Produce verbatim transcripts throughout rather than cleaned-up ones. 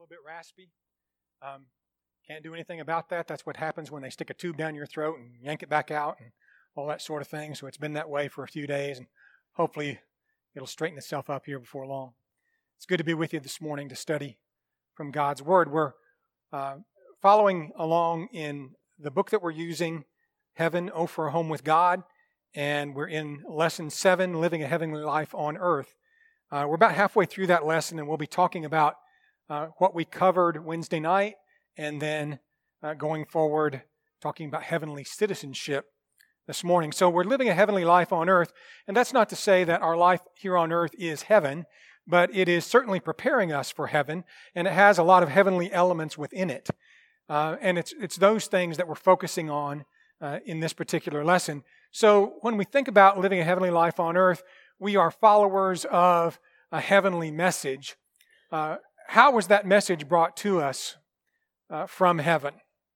little bit raspy. Um, can't do anything about that. That's what happens when they stick a tube down your throat and yank it back out and all that sort of thing. So it's been that way for a few days, and hopefully it'll straighten itself up here before long. It's good to be with you this morning to study from God's Word. We're uh, following along in the book that we're using, Heaven, Oh for a Home with God, and we're in lesson seven, Living a Heavenly Life on Earth. Uh, we're about halfway through that lesson, and we'll be talking about uh, what we covered Wednesday night, and then uh, going forward, talking about heavenly citizenship this morning. So we're living a heavenly life on earth, and that's not to say that our life here on earth is heaven, but it is certainly preparing us for heaven, and it has a lot of heavenly elements within it. Uh, and it's it's those things that we're focusing on uh, in this particular lesson. So when we think about living a heavenly life on earth, we are followers of a heavenly message. Uh, how was that message brought to us uh, from heaven?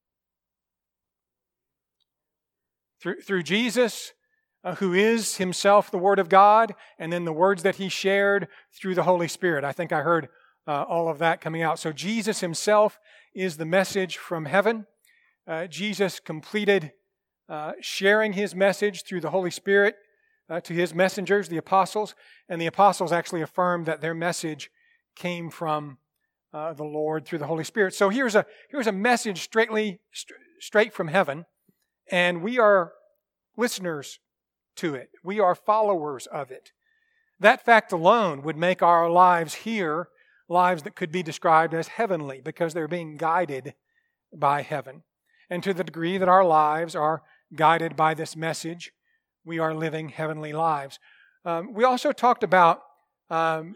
Through, through Jesus, uh, who is himself the Word of God, and then the words that he shared through the Holy Spirit. I think I heard uh, all of that coming out. So Jesus himself is the message from heaven. Uh, Jesus completed uh, sharing his message through the Holy Spirit uh, to his messengers, the apostles, and the apostles actually affirmed that their message came from uh, the Lord through the Holy Spirit. So here's a here's a message straightly st- straight from heaven. And we are listeners to it. We are followers of it. That fact alone would make our lives here lives that could be described as heavenly because they're being guided by heaven. And to the degree that our lives are guided by this message, we are living heavenly lives. Um, we also talked about um,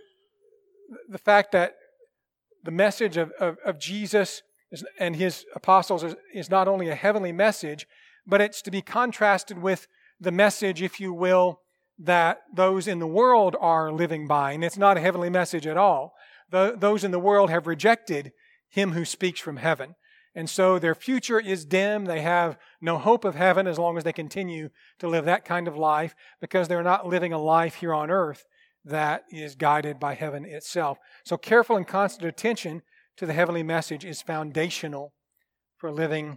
the fact that the message of, of, of Jesus and his apostles is, is not only a heavenly message, but it's to be contrasted with the message, if you will, that those in the world are living by. And it's not a heavenly message at all. The, those in the world have rejected him who speaks from heaven. And so their future is dim. They have no hope of heaven as long as they continue to live that kind of life because they're not living a life here on earth that is guided by heaven itself. So careful and constant attention to the heavenly message is foundational for living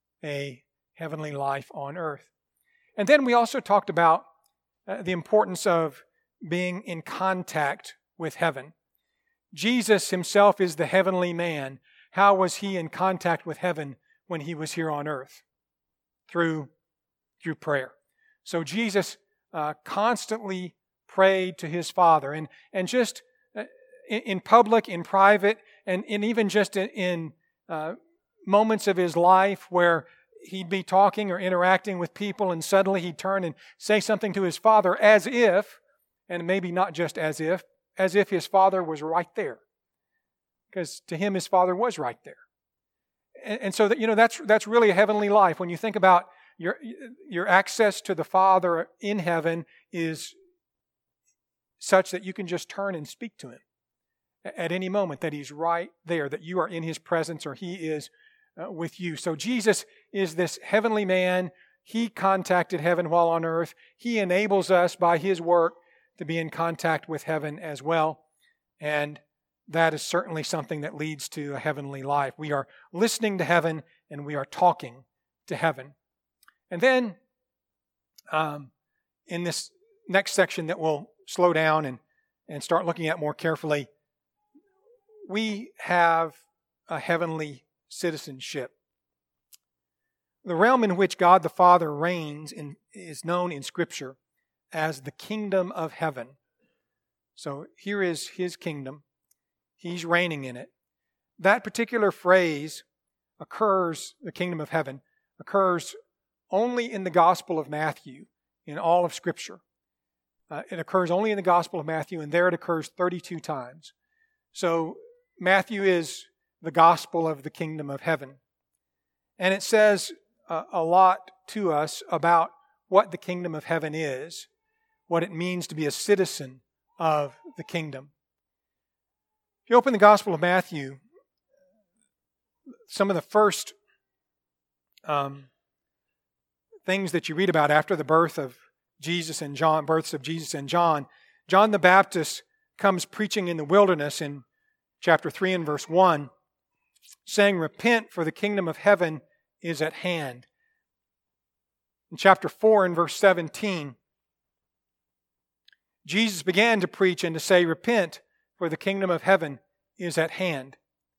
a heavenly life on earth. And then we also talked about uh, the importance of being in contact with heaven. Jesus himself is the heavenly man. How was he in contact with heaven when he was here on earth? Through, through prayer. So Jesus uh, constantly prayed to his Father. And, and just uh, in, in public, in private, and, and even just in, in uh, moments of his life where he'd be talking or interacting with people and suddenly he'd turn and say something to his Father as if, and maybe not just as if, as if his Father was right there. Because to him, his Father was right there. And, and so that, you know, that's that's really a heavenly life. When you think about your your access to the Father in heaven is such that you can just turn and speak to him at any moment, that he's right there, that you are in his presence or he is Uh, with you. So Jesus is this heavenly man. He contacted heaven while on earth. He enables us by his work to be in contact with heaven as well. And that is certainly something that leads to a heavenly life. We are listening to heaven and we are talking to heaven. And then um, in this next section that we'll slow down and, and start looking at more carefully, we have a heavenly citizenship. The realm in which God the Father reigns in, is known in Scripture as the kingdom of heaven. So here is his kingdom. He's reigning in it. That particular phrase occurs, the kingdom of heaven, occurs only in the Gospel of Matthew in all of Scripture. Uh, it occurs only in the Gospel of Matthew, and there it occurs thirty-two times. So Matthew is the gospel of the kingdom of heaven. And it says uh, a lot to us about what the kingdom of heaven is, what it means to be a citizen of the kingdom. If you open the Gospel of Matthew, some of the first um, things that you read about after the birth of Jesus and John, births of Jesus and John, John the Baptist comes preaching in the wilderness in chapter three and verse one. saying, "Repent, for the kingdom of heaven is at hand." In chapter four and verse seventeen, Jesus began to preach and to say, "Repent, for the kingdom of heaven is at hand."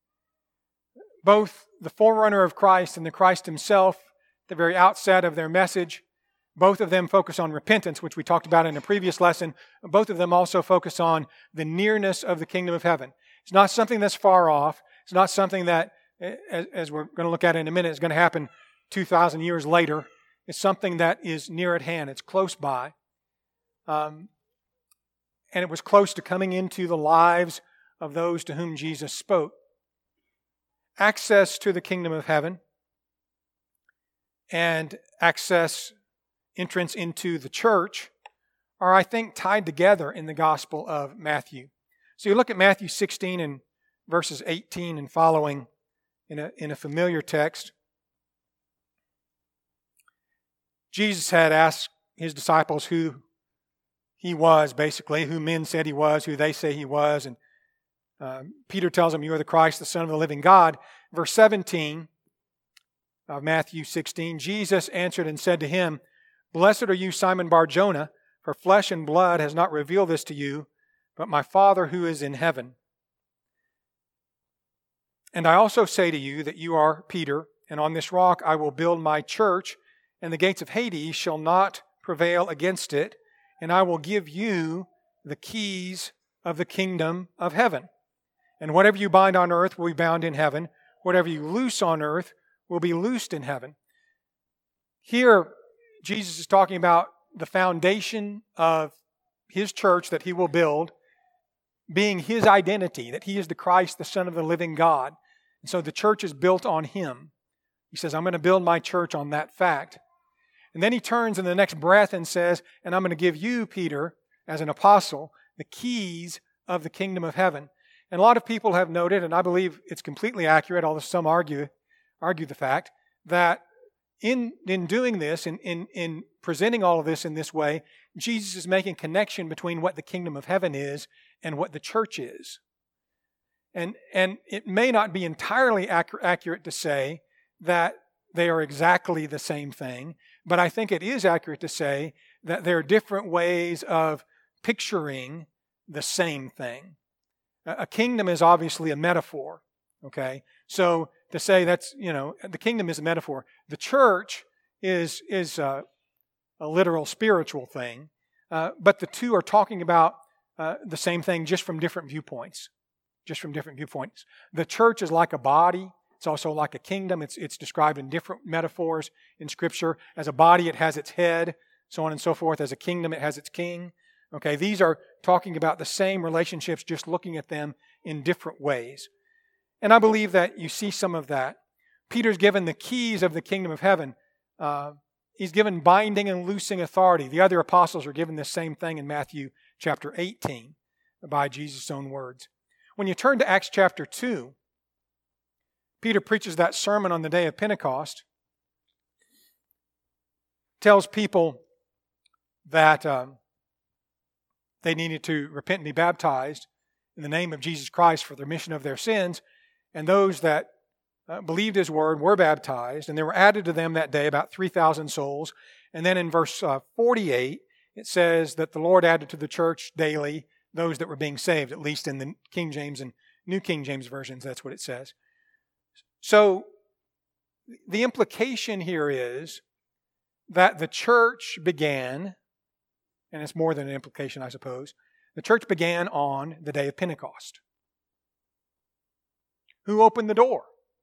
Both the forerunner of Christ and the Christ himself, at the very outset of their message, both of them focus on repentance, which we talked about in a previous lesson. Both of them also focus on the nearness of the kingdom of heaven. It's not something that's far off. It's not something that, as we're going to look at in a minute, is going to happen two thousand years later. It's something that is near at hand. It's close by. Um, and it was close to coming into the lives of those to whom Jesus spoke. Access to the kingdom of heaven and access, entrance into the church are, I think, tied together in the Gospel of Matthew. So you look at Matthew sixteen and verses eighteen and following in a, in a familiar text. Jesus had asked his disciples who he was, basically, who men said he was, who they say he was. And um, Peter tells him, "You are the Christ, the Son of the living God." Verse seventeen of Matthew sixteen, Jesus answered and said to him, "Blessed are you, Simon Bar-Jonah, for flesh and blood has not revealed this to you, but my Father who is in heaven. And I also say to you that you are Peter, and on this rock I will build my church, and the gates of Hades shall not prevail against it, and I will give you the keys of the kingdom of heaven. And whatever you bind on earth will be bound in heaven. Whatever you loose on earth will be loosed in heaven." Here, Jesus is talking about the foundation of his church that he will build being his identity, that he is the Christ, the Son of the living God. And so the church is built on him. He says, "I'm going to build my church on that fact." And then he turns in the next breath and says, "And I'm going to give you, Peter, as an apostle, the keys of the kingdom of heaven." And a lot of people have noted, and I believe it's completely accurate, although some argue argue the fact, that in, in doing this, in, in, in presenting all of this in this way, Jesus is making connection between what the kingdom of heaven is and what the church is. And, and it may not be entirely accurate, accurate to say that they are exactly the same thing, but I think it is accurate to say that there are different ways of picturing the same thing. A kingdom is obviously a metaphor, okay? So to say that's, you know, the kingdom is a metaphor. The church is, is a, a literal spiritual thing, uh, but the two are talking about uh, the same thing just from different viewpoints, just from different viewpoints. The church is like a body. It's also like a kingdom. It's, it's described in different metaphors in Scripture. As a body, it has its head, so on and so forth. As a kingdom, it has its king. Okay, these are talking about the same relationships, just looking at them in different ways. And I believe that you see some of that. Peter's given the keys of the kingdom of heaven. Uh, he's given binding and loosing authority. The other apostles are given the same thing in Matthew chapter eighteen by Jesus' own words. When you turn to Acts chapter two, Peter preaches that sermon on the day of Pentecost, tells people that um, they needed to repent and be baptized in the name of Jesus Christ for the remission of their sins. And those that uh, believed his word were baptized. And there were added to them that day about three thousand souls. And then in verse uh, forty-eight, it says that the Lord added to the church daily those that were being saved, at least in the King James and New King James versions, that's what it says. So the implication here is that the church began, and it's more than an implication, I suppose. The church began on the day of Pentecost. Who opened the door?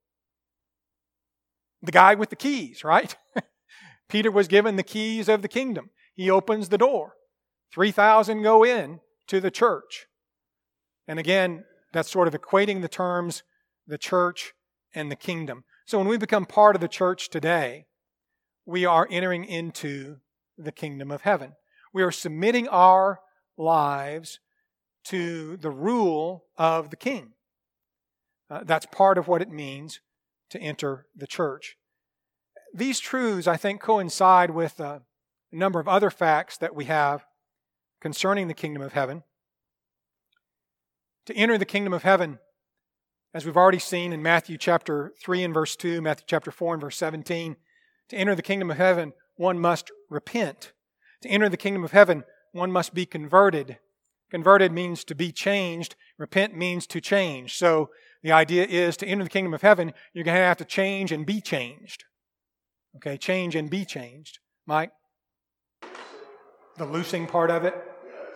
The guy with the keys, right? Peter was given the keys of the kingdom. He opens the door. three thousand go in to the church. And again, that's sort of equating the terms, the church and the kingdom. So when we become part of the church today, we are entering into the kingdom of heaven. We are submitting our lives to the rule of the king. Uh, that's part of what it means to enter the church. These truths, I think, coincide with uh, a number of other facts that we have concerning the kingdom of heaven. To enter the kingdom of heaven, As we've already seen in Matthew chapter three and verse two, Matthew chapter four and verse seventeen, to enter the kingdom of heaven, one must repent. To enter the kingdom of heaven, one must be converted. Converted means to be changed. Repent means to change. So the idea is to enter the kingdom of heaven, you're going to have to change and be changed. Okay, change and be changed. Mike? The loosing part of it?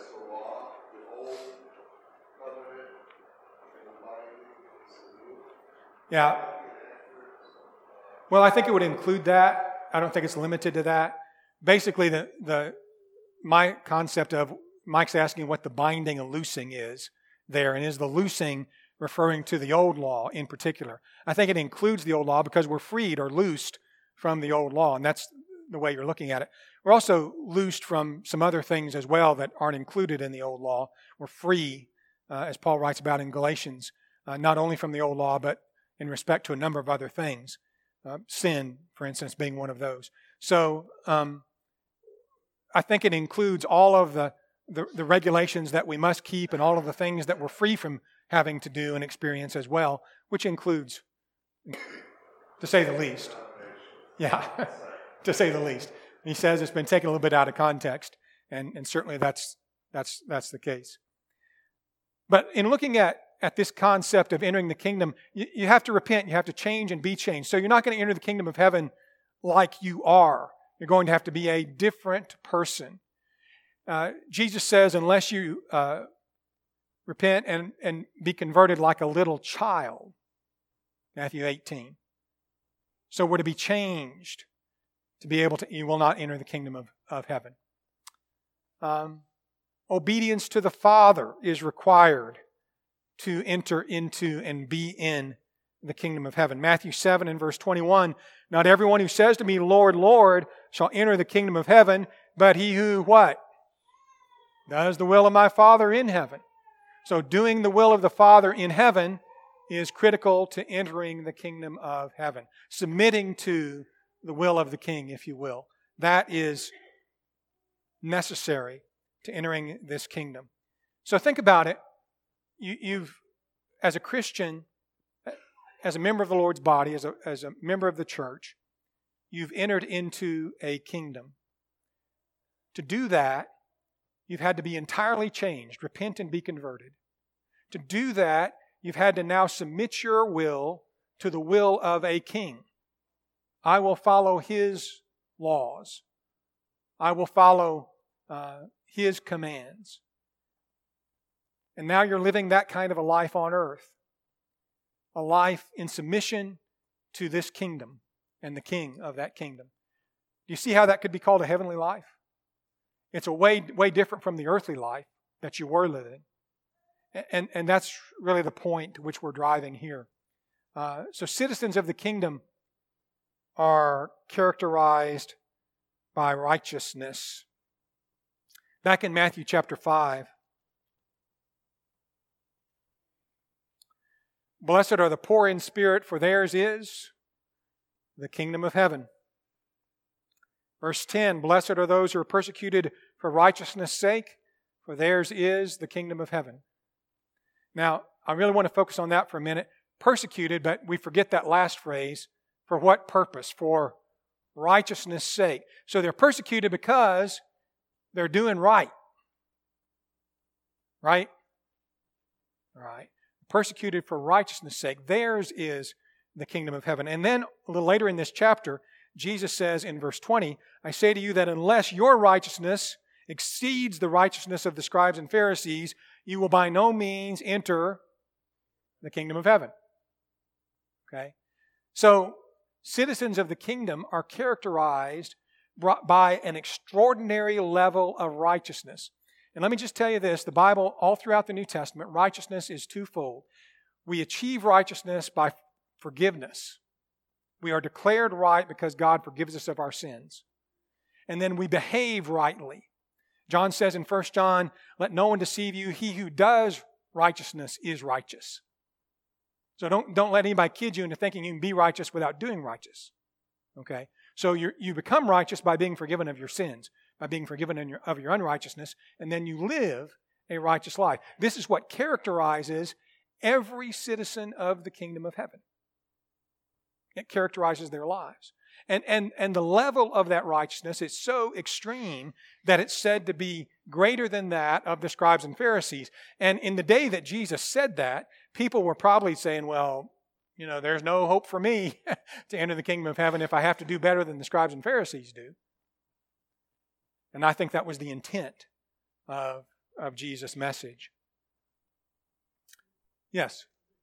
Yeah. Well, I think it would include that. I don't think it's limited to that. Basically, the the my concept of Mike's asking what the binding and loosing is there, and is the loosing referring to the old law in particular? I think it includes the old law because we're freed or loosed from the old law, and that's the way you're looking at it. We're also loosed from some other things as well that aren't included in the old law. We're free, uh, as Paul writes about in Galatians, uh, not only from the old law, but in respect to a number of other things. Uh, sin, for instance, being one of those. So um, I think it includes all of the, the, the regulations that we must keep and all of the things that we're free from having to do and experience as well, which includes, to say the least. Yeah, to say the least. He says it's been taken a little bit out of context, and, and certainly that's that's that's the case. But in looking at at this concept of entering the kingdom, you, you have to repent, you have to change and be changed. So you're not going to enter the kingdom of heaven like you are. You're going to have to be a different person. Uh, Jesus says, unless you uh, repent and, and be converted like a little child, Matthew eighteen. So we're to be changed to be able to, you will not enter the kingdom of, of heaven. Um, obedience to the Father is required to enter into and be in the kingdom of heaven. Matthew seven and verse twenty-one, not everyone who says to me, Lord, Lord, shall enter the kingdom of heaven, but he who, what? Does the will of my Father in heaven. So doing the will of the Father in heaven is critical to entering the kingdom of heaven. Submitting to the will of the King, if you will. That is necessary to entering this kingdom. So think about it. You, you've, as a Christian, as a member of the Lord's body, as a, as a member of the church, you've entered into a kingdom. To do that, you've had to be entirely changed, repent and be converted. To do that, you've had to now submit your will to the will of a king. I will follow his laws. I will follow uh, his commands. And now you're living that kind of a life on earth. A life in submission to this kingdom and the king of that kingdom. Do you see how that could be called a heavenly life? It's a way, way different from the earthly life that you were living. And, and that's really the point to which we're driving here. Uh, so citizens of the kingdom are characterized by righteousness. Back in Matthew chapter five, blessed are the poor in spirit, for theirs is the kingdom of heaven. Verse ten, blessed are those who are persecuted for righteousness' sake, for theirs is the kingdom of heaven. Now, I really want to focus on that for a minute. Persecuted, but we forget that last phrase. For what purpose? For righteousness' sake. So they're persecuted because they're doing right. Right? Right. Persecuted for righteousness' sake. Theirs is the kingdom of heaven. And then a little later in this chapter, Jesus says in verse twenty, I say to you that unless your righteousness exceeds the righteousness of the scribes and Pharisees, you will by no means enter the kingdom of heaven. Okay? So, citizens of the kingdom are characterized by an extraordinary level of righteousness. And let me just tell you this, the Bible, all throughout the New Testament, righteousness is twofold. We achieve righteousness by forgiveness. We are declared right because God forgives us of our sins. And then we behave rightly. John says in First John, let no one deceive you. He who does righteousness is righteous. So don't, don't let anybody kid you into thinking you can be righteous without doing righteous. Okay? So you you become righteous by being forgiven of your sins, by being forgiven in your, of your unrighteousness, and then you live a righteous life. This is what characterizes every citizen of the kingdom of heaven. It characterizes their lives. And, and, and the level of that righteousness is so extreme that it's said to be greater than that of the scribes and Pharisees. And in the day that Jesus said that, people were probably saying, well, you know, there's no hope for me to enter the kingdom of heaven if I have to do better than the scribes and Pharisees do. And I think that was the intent of, of Jesus' message. Yes?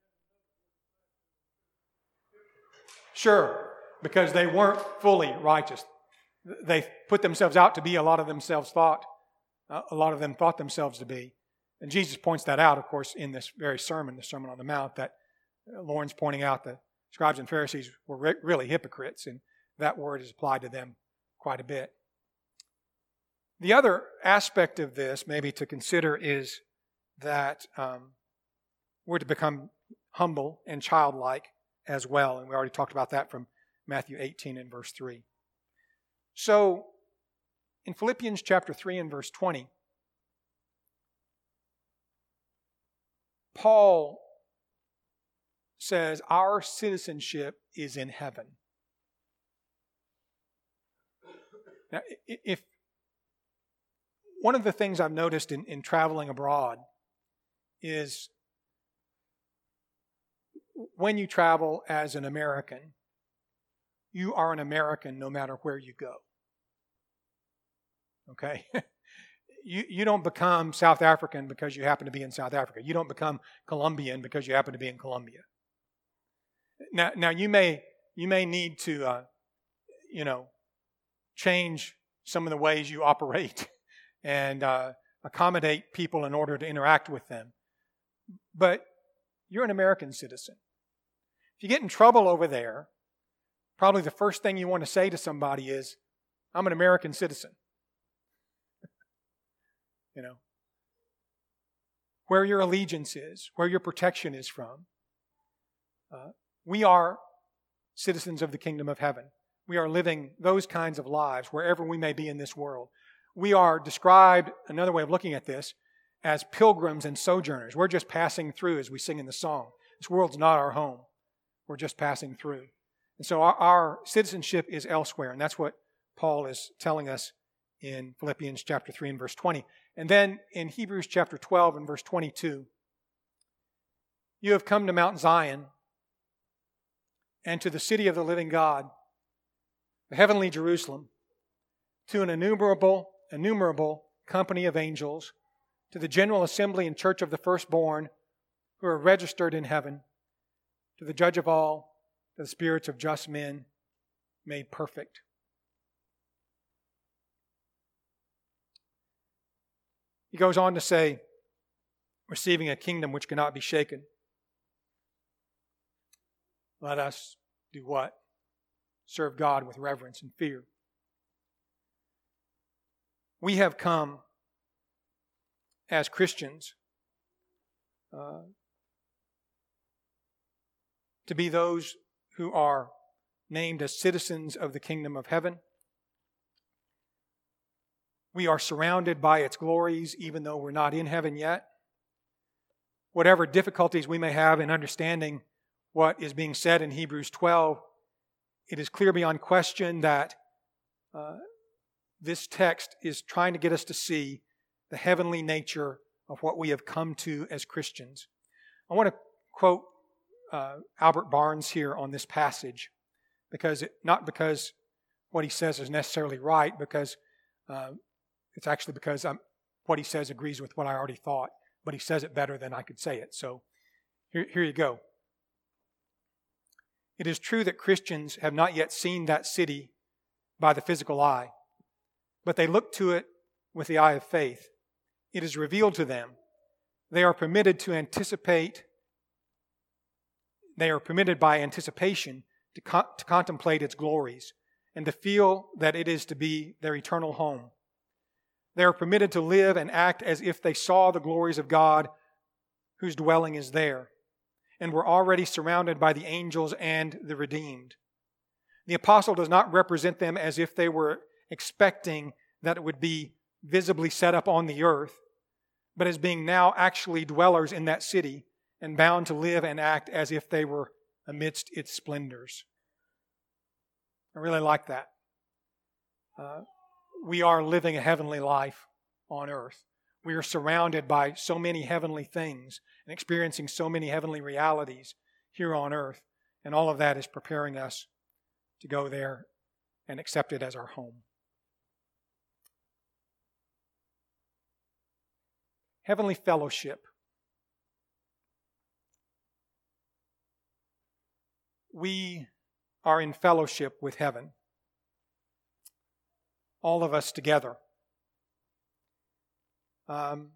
Sure, because they weren't fully righteous. They put themselves out to be, a lot of themselves thought, uh, a lot of them thought themselves to be. And Jesus points that out, of course, in this very sermon, the Sermon on the Mount, that Lauren's pointing out the scribes and Pharisees were re- really hypocrites, and that word is applied to them quite a bit. The other aspect of this, maybe to consider, is that um, we're to become humble and childlike as well. And we already talked about that from Matthew eighteen and verse three. So, in Philippians chapter three and verse twenty, Paul says our citizenship is in heaven. Now, if one of the things I've noticed in, in traveling abroad is when you travel as an American, you are an American no matter where you go. Okay? you, you don't become South African because you happen to be in South Africa. You don't become Colombian because you happen to be in Colombia. Now, now you may you may need to, uh, you know, change some of the ways you operate and uh, accommodate people in order to interact with them. But you're an American citizen. If you get in trouble over there, probably the first thing you want to say to somebody is, I'm an American citizen. You know, where your allegiance is, where your protection is from. Uh, we are citizens of the kingdom of heaven. We are living those kinds of lives wherever we may be in this world. We are described, another way of looking at this, as pilgrims and sojourners. We're just passing through, as we sing in the song. This world's not our home. We're just passing through. And so our, our citizenship is elsewhere, and that's what Paul is telling us in Philippians chapter three and verse twenty. And then in Hebrews chapter twelve and verse twenty-two, you have come to Mount Zion and to the city of the living God, the heavenly Jerusalem, to an innumerable, innumerable company of angels, to the general assembly and church of the firstborn who are registered in heaven, to the judge of all, to the spirits of just men made perfect. He goes on to say, receiving a kingdom which cannot be shaken. Let us do what? Serve God with reverence and fear. We have come as Christians uh, to be those who are named as citizens of the kingdom of heaven. We are surrounded by its glories, even though we're not in heaven yet. Whatever difficulties we may have in understanding what is being said in Hebrews twelve, it is clear beyond question that uh, this text is trying to get us to see the heavenly nature of what we have come to as Christians. I want to quote uh, Albert Barnes here on this passage, because it, not because what he says is necessarily right, because uh, it's actually because I'm, what he says agrees with what I already thought, but he says it better than I could say it. So here, here you go. It is true that Christians have not yet seen that city by the physical eye, but they look to it with the eye of faith. It is revealed to them. They are permitted to anticipate, they are permitted by anticipation to, co- to contemplate its glories and to feel that it is to be their eternal home. They are permitted to live and act as if they saw the glories of God whose dwelling is there, and were already surrounded by the angels and the redeemed. The apostle does not represent them as if they were expecting that it would be visibly set up on the earth, but as being now actually dwellers in that city and bound to live and act as if they were amidst its splendors. I really like that. Uh, we are living a heavenly life on earth. We are surrounded by so many heavenly things and experiencing so many heavenly realities here on earth. And all of that is preparing us to go there and accept it as our home. Heavenly fellowship. We are in fellowship with heaven. All of us together. Um,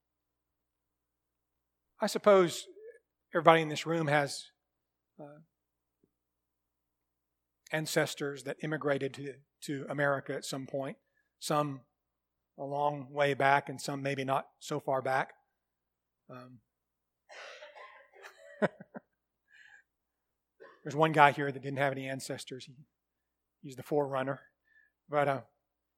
I suppose everybody in this room has uh, ancestors that immigrated to, to America at some point. Some a long way back and some maybe not so far back. Um, there's one guy here that didn't have any ancestors. He, he's the forerunner. But uh,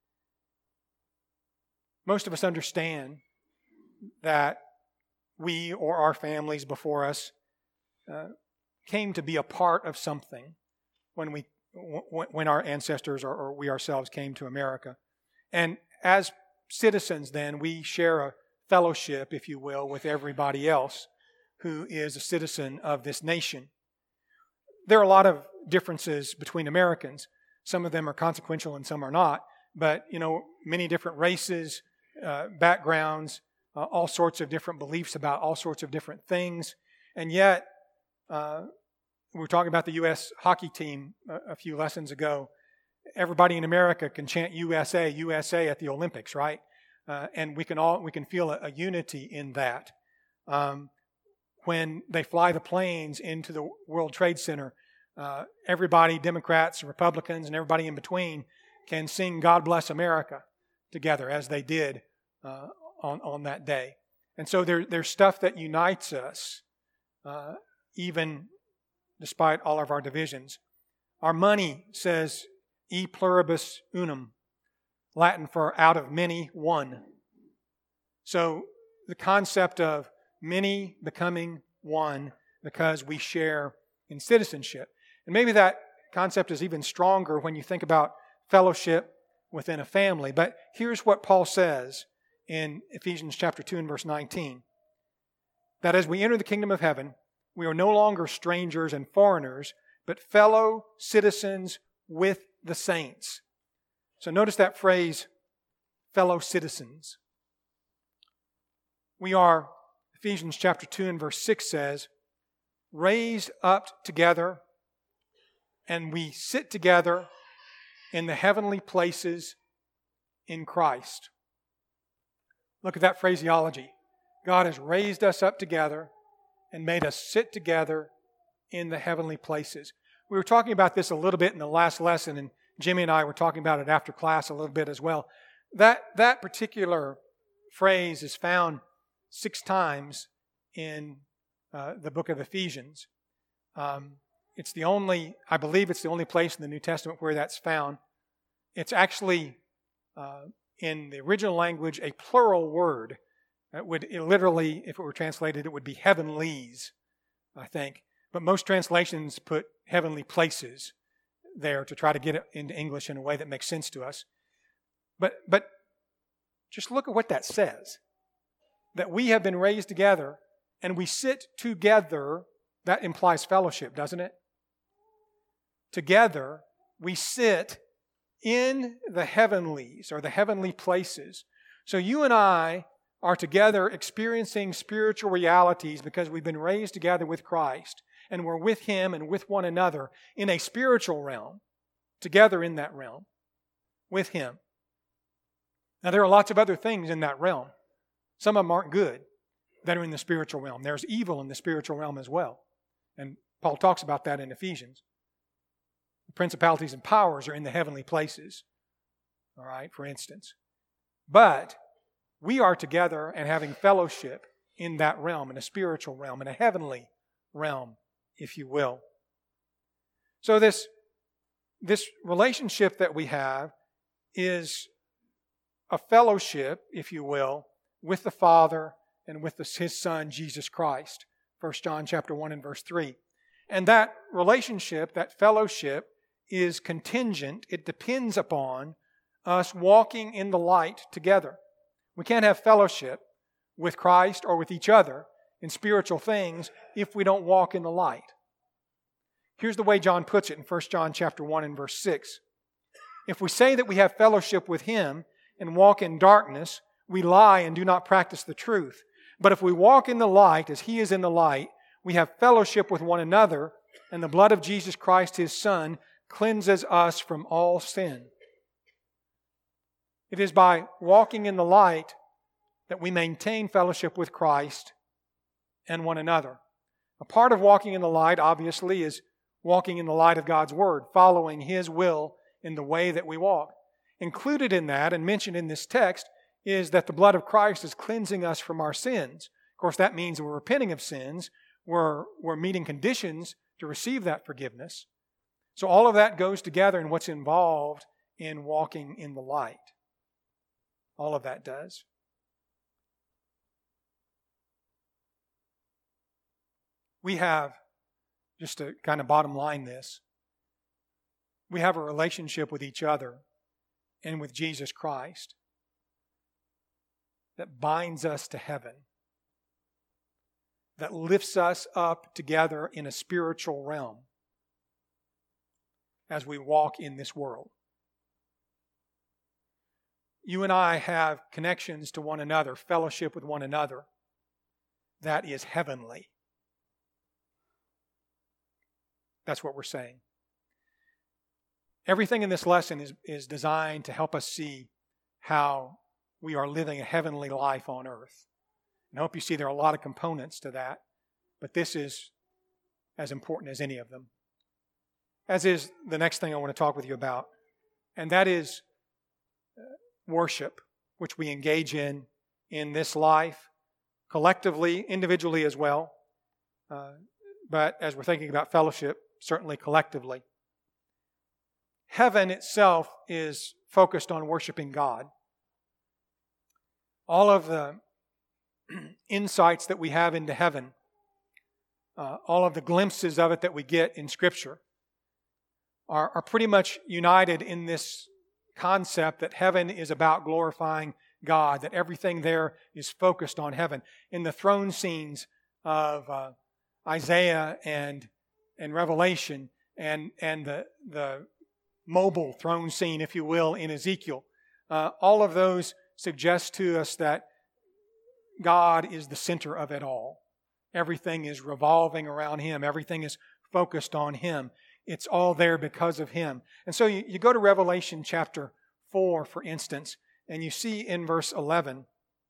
most of us understand that we or our families before us uh, came to be a part of something when we w- when our ancestors or, or we ourselves came to America. And as citizens, then, we share a fellowship, if you will, with everybody else who is a citizen of this nation. There are a lot of differences between Americans. Some of them are consequential and some are not. But, you know, many different races, uh, backgrounds, uh, all sorts of different beliefs about all sorts of different things. And yet, uh, we were talking about the U S hockey team a, a few lessons ago. Everybody in America can chant U S A, U S A at the Olympics, right? Uh, and we can all we can feel a, a unity in that. Um, when they fly the planes into the World Trade Center, uh, everybody, Democrats, Republicans, and everybody in between, can sing "God Bless America" together, as they did uh, on on that day. And so there, there's stuff that unites us, uh, even despite all of our divisions. Our money says "E pluribus unum," Latin for "out of many, one." So the concept of many becoming one because we share in citizenship. And maybe that concept is even stronger when you think about fellowship within a family. But here's what Paul says in Ephesians chapter two and verse nineteen. That as we enter the kingdom of heaven, we are no longer strangers and foreigners, but fellow citizens with the saints. So notice that phrase, fellow citizens. We are, Ephesians chapter two and verse six says, raised up together, and we sit together in the heavenly places in Christ. Look at that phraseology. God has raised us up together and made us sit together in the heavenly places. We were talking about this a little bit in the last lesson, and Jimmy and I were talking about it after class a little bit as well. That, that particular phrase is found six times in uh, the book of Ephesians. Um, it's the only, I believe it's the only place in the New Testament where that's found. It's actually, uh, in the original language, a plural word. It would it literally, if it were translated, it would be heavenlies, I think. But most translations put heavenly places there to try to get it into English in a way that makes sense to us. But but just look at what that says. That we have been raised together and we sit together. That implies fellowship, doesn't it? Together, we sit in the heavenlies or the heavenly places. So you and I are together experiencing spiritual realities because we've been raised together with Christ. And we're with Him and with one another in a spiritual realm, together in that realm, with Him. Now, there are lots of other things in that realm. Some of them aren't good that are in the spiritual realm. There's evil in the spiritual realm as well. And Paul talks about that in Ephesians. The principalities and powers are in the heavenly places, all right, for instance. But we are together and having fellowship in that realm, in a spiritual realm, in a heavenly realm, if you will. So this, this relationship that we have is a fellowship, if you will, with the Father and with the, His Son, Jesus Christ, First John chapter one and verse three. And that relationship, that fellowship, is contingent. It depends upon us walking in the light together. We can't have fellowship with Christ or with each other in spiritual things if we don't walk in the light. Here's the way John puts it in First John chapter one and verse six. If we say that we have fellowship with Him and walk in darkness, we lie and do not practice the truth. But if we walk in the light as He is in the light, we have fellowship with one another, and the blood of Jesus Christ, His Son, cleanses us from all sin. It is by walking in the light that we maintain fellowship with Christ and one another. A part of walking in the light, obviously, is walking in the light of God's Word, following His will in the way that we walk. Included in that and mentioned in this text is that the blood of Christ is cleansing us from our sins. Of course, that means we're repenting of sins. We're, we're meeting conditions to receive that forgiveness. So all of that goes together in what's involved in walking in the light. All of that does. We have, just to kind of bottom line this, we have a relationship with each other and with Jesus Christ that binds us to heaven, that lifts us up together in a spiritual realm as we walk in this world. You and I have connections to one another, fellowship with one another, that is heavenly. That's what we're saying. Everything in this lesson is, is designed to help us see how we are living a heavenly life on earth. And I hope you see there are a lot of components to that, but this is as important as any of them. As is the next thing I want to talk with you about, and that is worship, which we engage in in this life, collectively, individually as well, uh, but as we're thinking about fellowship, certainly collectively. Heaven itself is focused on worshiping God. All of the insights that we have into heaven, uh, all of the glimpses of it that we get in Scripture are, are pretty much united in this concept that heaven is about glorifying God, that everything there is focused on heaven. In the throne scenes of uh, Isaiah and, and Revelation and, and the, the mobile throne scene, if you will, in Ezekiel, uh, all of those suggest to us that God is the center of it all. Everything is revolving around Him. Everything is focused on Him. It's all there because of Him. And so you, you go to Revelation chapter four, for instance, and you see in verse eleven,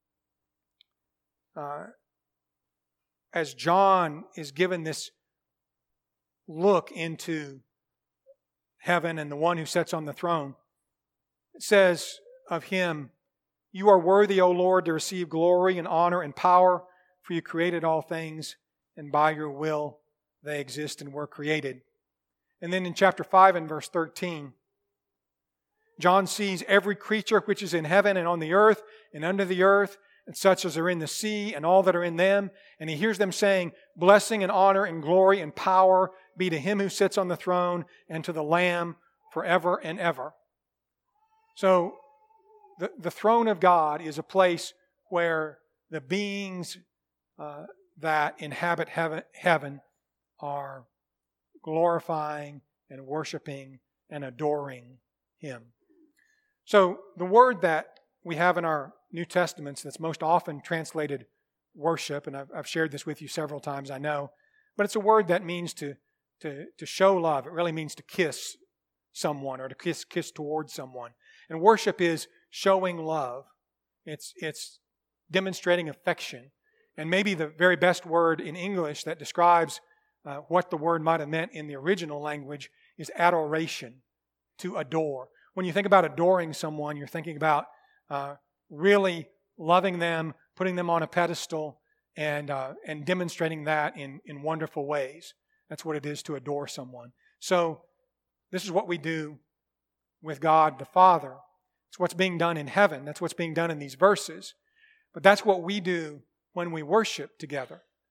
uh, as John is given this look into heaven and the one who sits on the throne, it says of Him, "You are worthy, O Lord, to receive glory and honor and power, for You created all things, and by Your will they exist and were created." And then in chapter five and verse thirteen, John sees every creature which is in heaven and on the earth and under the earth, and such as are in the sea and all that are in them. And he hears them saying, "Blessing and honor and glory and power be to Him who sits on the throne and to the Lamb forever and ever." So the, the throne of God is a place where the beings uh, that inhabit heaven, heaven are glorifying and worshiping and adoring Him. So the word that we have in our New Testaments that's most often translated worship, and I've, I've shared this with you several times, I know, but it's a word that means to, to, to show love. It really means to kiss someone or to kiss, kiss towards someone. And worship is showing love. It's, it's demonstrating affection. And maybe the very best word in English that describes uh, what the word might have meant in the original language is adoration, to adore. When you think about adoring someone, you're thinking about uh, really loving them, putting them on a pedestal, and uh, and demonstrating that in, in wonderful ways. That's what it is to adore someone. So this is what we do with God the Father. It's what's being done in heaven. That's what's being done in these verses. But that's what we do when we worship together.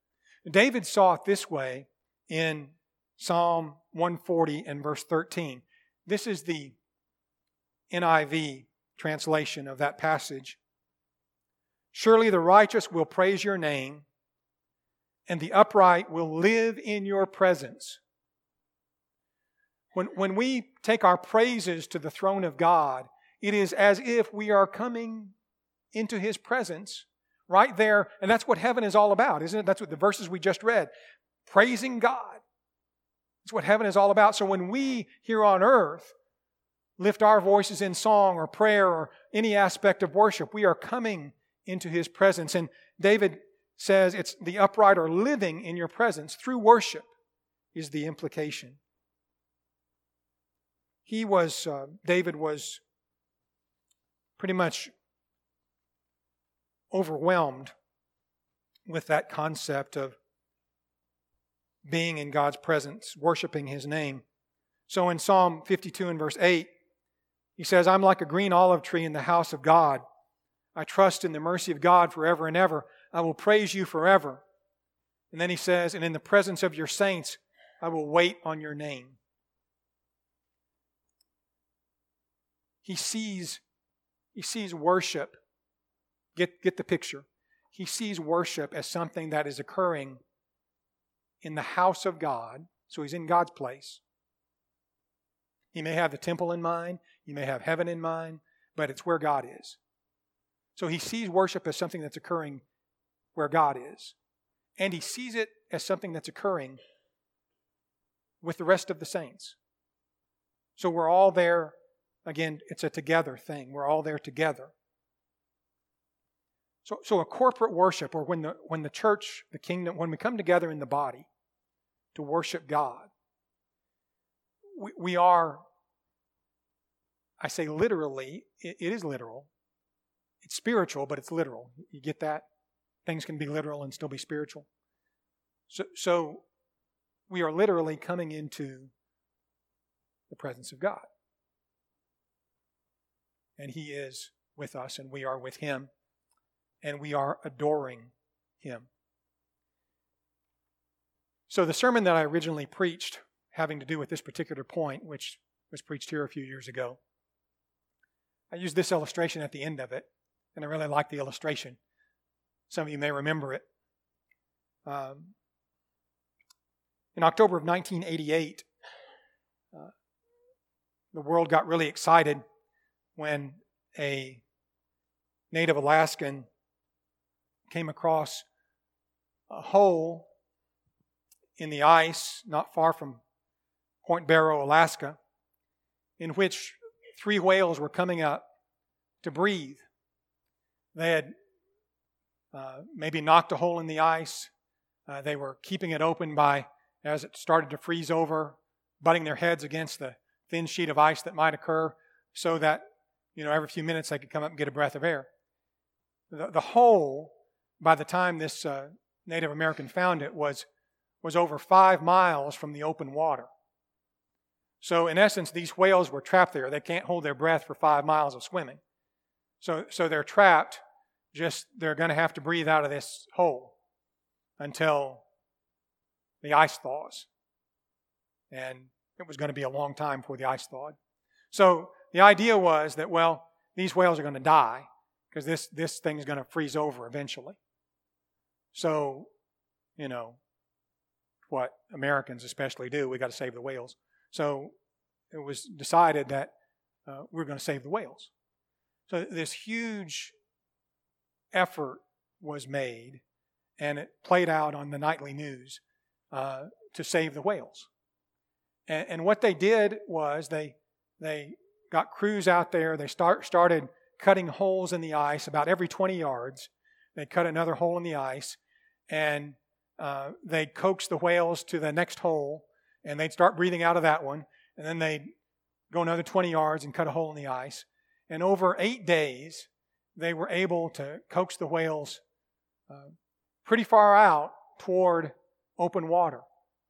David saw it this way in Psalm one forty and verse thirteen. This is the N I V translation of that passage. Surely the righteous will praise your name, and the upright will live in your presence. When, when we take our praises to the throne of God, it is as if we are coming into His presence right there. And that's what heaven is all about, isn't it? That's what the verses we just read. Praising God. That's what heaven is all about. So when we here on earth lift our voices in song or prayer or any aspect of worship, we are coming into His presence. And David says it's the upright are living in your presence through worship is the implication. He was, uh, David was pretty much overwhelmed with that concept of being in God's presence, worshiping His name. So in Psalm fifty-two and verse eight, he says, I'm like a green olive tree in the house of God. I trust in the mercy of God forever and ever. I will praise you forever. And then he says, and in the presence of your saints, I will wait on your name. He sees, he sees worship. Get, get the picture. He sees worship as something that is occurring in the house of God. So he's in God's place. He may have the temple in mind. He may have heaven in mind. But it's where God is. So he sees worship as something that's occurring where God is. And he sees it as something that's occurring with the rest of the saints. So we're all there. Again, it's a together thing. We're all there together. So, so a corporate worship, or when the when the church, the kingdom, when we come together in the body to worship God, we, we are, I say literally, it, it is literal. It's spiritual, but it's literal. You get that? Things can be literal and still be spiritual. So, so we are literally coming into the presence of God. And He is with us, and we are with Him, and we are adoring Him. So the sermon that I originally preached, having to do with this particular point, which was preached here a few years ago, I used this illustration at the end of it, and I really like the illustration. Some of you may remember it. Um, in October of nineteen eighty-eight, uh, the world got really excited when a native Alaskan came across a hole in the ice not far from Point Barrow, Alaska, in which three whales were coming up to breathe. They had uh, maybe knocked a hole in the ice. Uh, they were keeping it open by, as it started to freeze over, butting their heads against the thin sheet of ice that might occur so that, you know, every few minutes they could come up and get a breath of air. The, the hole, by the time this uh, Native American found it, was, was over five miles from the open water. So in essence, these whales were trapped there. They can't hold their breath for five miles of swimming. So, so they're trapped. Just they're going to have to breathe out of this hole until the ice thaws. And it was going to be a long time before the ice thawed. So the idea was that, well, these whales are going to die because this, this thing is going to freeze over eventually. So, you know, what Americans especially do, we got to save the whales. So it was decided that uh, we're going to save the whales. So this huge effort was made, and it played out on the nightly news uh, to save the whales. And, and what they did was they they got crews out there. They start started cutting holes in the ice about every twenty yards. They cut another hole in the ice, and uh, they'd coax the whales to the next hole, and they'd start breathing out of that one, and then they'd go another twenty yards and cut a hole in the ice. And over eight days, they were able to coax the whales uh, pretty far out toward open water.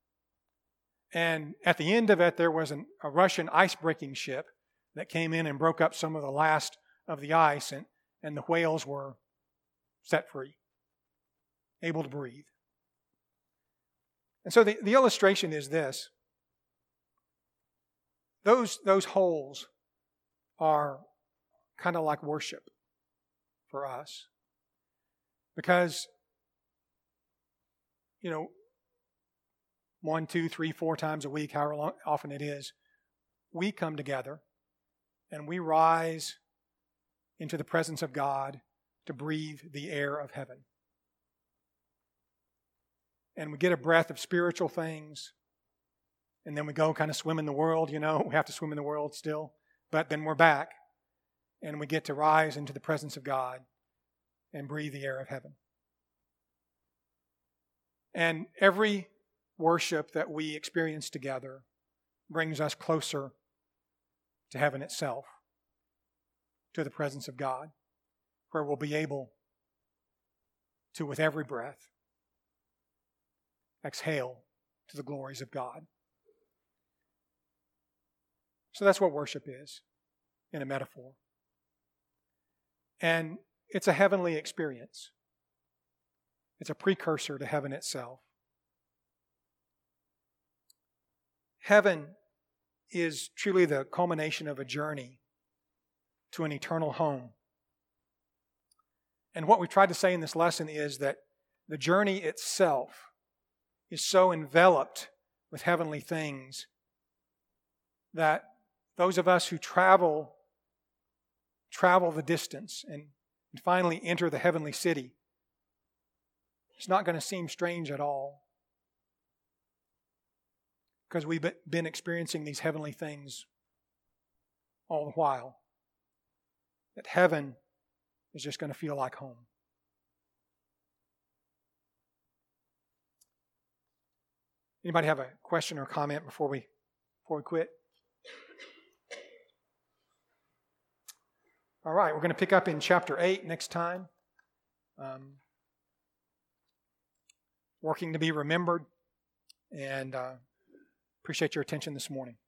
And at the end of it, there was an, a Russian ice-breaking ship that came in and broke up some of the last of the ice, and, and the whales were set free, able to breathe. And so the, the illustration is this. Those, those holes are kind of like worship for us. Because, you know, one, two, three, four times a week, however long, often it is, we come together and we rise into the presence of God to breathe the air of heaven. And we get a breath of spiritual things, and then we go kind of swim in the world, you know, we have to swim in the world still, but then we're back, and we get to rise into the presence of God and breathe the air of heaven. And every worship that we experience together brings us closer to heaven itself, to the presence of God, where we'll be able to, with every breath, exhale to the glories of God. So that's what worship is, in a metaphor. And it's a heavenly experience. It's a precursor to heaven itself. Heaven is truly the culmination of a journey to an eternal home. And what we tried to say in this lesson is that the journey itself is so enveloped with heavenly things that those of us who travel, travel the distance and finally enter the heavenly city, it's not going to seem strange at all, because we've been experiencing these heavenly things all the while. That heaven is just going to feel like home. Anybody have a question or comment before we before we quit? All right, we're going to pick up in chapter eight next time. Um, working to be remembered, and uh, appreciate your attention this morning.